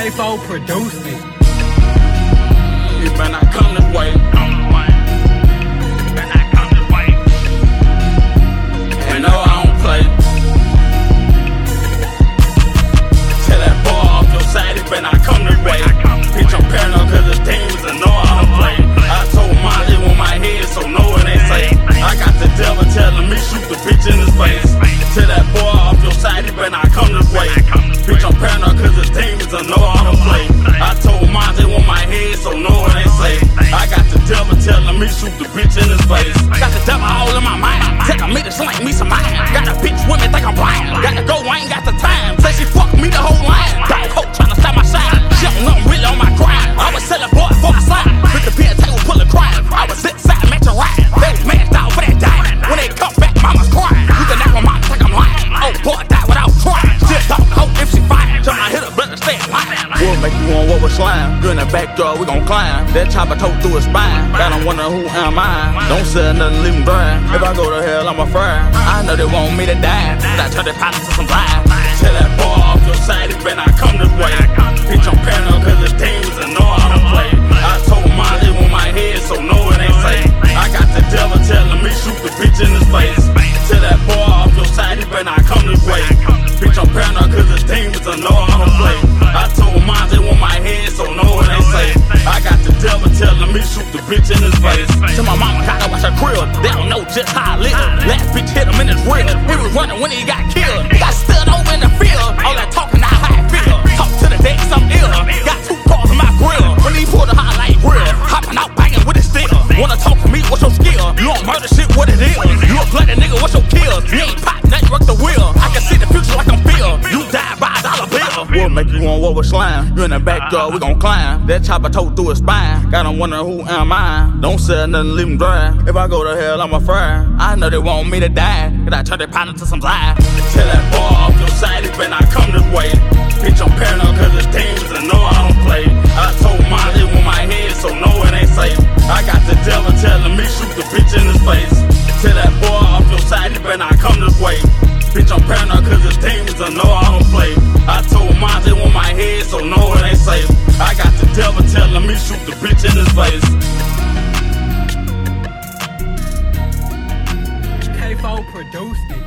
K4 produced it. It better not come this way. And no, I don't play. Tell that boy off your side, it better not come this way. Bitch, I'm paranoid cause it's demons and no, I don't play. I told mine it on my head, so no, it ain't safe. I got the devil telling me shoot the bitch in his face. Tell that boy off your side, it better not come this way. Bitch, I'm paranoid cause it's demons and no, I don't play. I told mine it on my head, so no, it ain't safe. I got the devil telling me shoot the bitch in his face. Got the devil all in my mind, telling me to slang me some mind. Got a bitch with me, think I'm blind. Gotta go, I ain't got the time. Say she fuck me the whole line. Dog hoe tryna stop my shine. She don't know I'm really on my grind. I was selling boy for a slide. With the pen table full of crime. I was sit side matching ride. They was mashed out for that dime. When they come back, mama's crying. You can knock my mom think I'm lying. Oh boy, die without trying. Still dog hoe if she fine. Till I hit her brother stay lying. We'll make you on what was slime. You in the back door, we gon' climb. That chopper toe through his spine. Got him wondering who am I. Don't sell nothing, leave him dry. If I go to hell, I'm a fry. I know they want me to die. But I turn their pockets to some lies. Tell that boy off your side, it better not come this way. Bitch, I'm paranoid cause it's demons and no, I don't play. I told mine it on my head, so no, it ain't safe. I got the devil telling me shoot the bitch in his face. Tell that boy off your side, it better not come this way. Bitch, I'm paranoid cause it's demons and no, I don't play. I told mine it on my head, so no, it ain't safe. I got the devil telling me shoot the bitch in his face. Tell my mama gotta watch her grill. They don't know just how I live. Last bitch hit him in his rib. He was running when he got killed. He got stood over in the field. All that talking, not how I feel. Talk to the deck, some ill. Got 2 cars in my grill. When he pulled the highlight grill, hopping out banging with his steel. Wanna talk to me? What's your skill? You don't murder shit, what it is? You a bloody nigga, what's your kill? You ain't pop, nothing, work the wheel. I can see the future like I'm Phil. You die by $1 bill. We'll make you on what was slime. You in the back door, we gon' climb. That chopper toe through his spine. Got him wondering who am I. Don't sell nothing, leave him dry. If I go to hell, I'm a fry. I know they want me to die. Cause I turn their partner to some lies. Tell that boy off your side, it better not come this way. Bitch, I'm paranoid cause it's demons and no, I don't play. I told mine it on my head, so no, it ain't safe. I got the devil telling me shoot the bitch in his face. Tell that boy off your side, it better not come this way. Bitch, I'm paranoid cause it's demons and no, I don't play. I told mine it on my head, so no, it ain't safe. I got the devil telling me shoot the bitch in his face. K4 produced it.